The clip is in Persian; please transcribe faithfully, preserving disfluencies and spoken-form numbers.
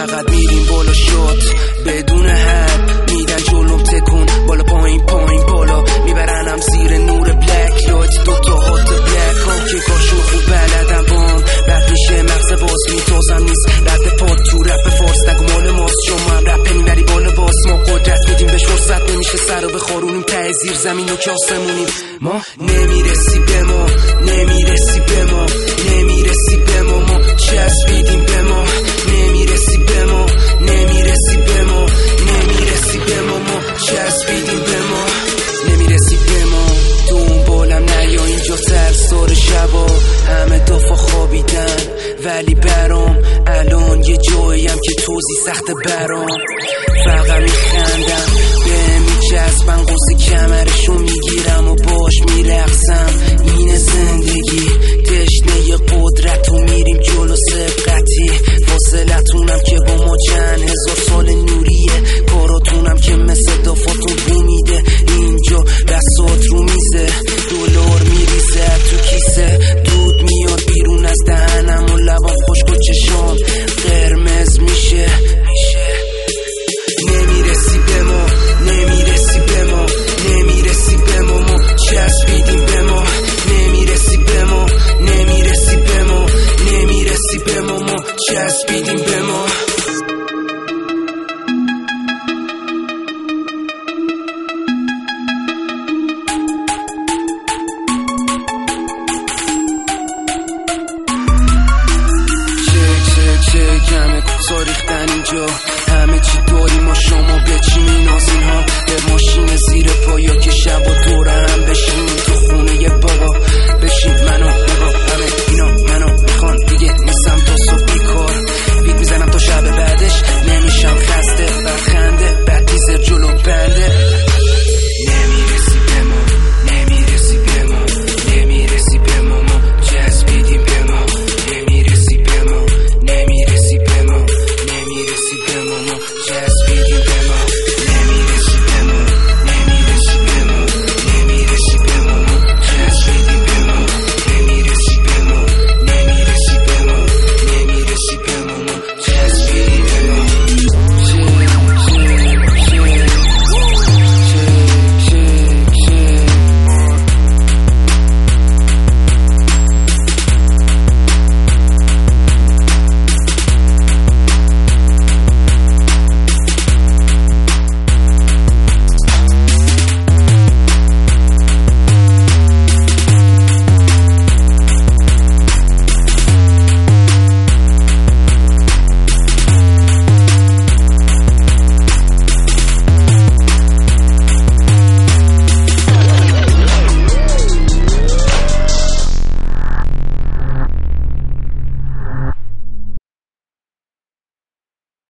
فقط میریم بالا شد بدون حد، میدن جلوم تکون بالا پایین پایین بالا، میبرنم زیر نور بلک لایت دوتا هات بلک هم که کاشو خوب بلدم بام رد میشه مغز باز میتازم نیست رد پاد تو رپ فارس نگو مال ماست شما هم رپ میبری بالا باز ما قدرت میدیم به فرصت نمیشه سر رو بخارونیم ته زیر زمین و که آسمونیم ما نمیرسی به ما نمیرسی به ما نمیرسی به ما ما چسبیدیم به ما نمیرسی به ما نمیرسی به ما نمیرسی به ما ما چسبیدیم به ما نمیرسی به ما دنبالم نیا اینجا ترسار شبا همه دافا خوابیدن ولی برام الان یه جاییم که توزی سخت برام فقط میخندم به میچسبن قوز کمرشو میگیرم و باش میرقصم این زندگی تشنه ی قدرت و میریم جلو سبقتی فاصلتونم که با ما چند هزار سال نوریه کاراتونم که مثل دافاتون بومیده اینجا بسات رو میزه دلار میریزه تو کیسه دود میاد بیرون از دهنم و لبام خشک و چشام قرمز میشه نمیرسی به ما نمیرسی به ما نمیرسی به ما ما چسبیدیم به ما نمیرسی به ما نمیرسی به ما نمیرسی به ما ما چسبیدیم به ما چک چک چک همه کوتا ریختن اینجا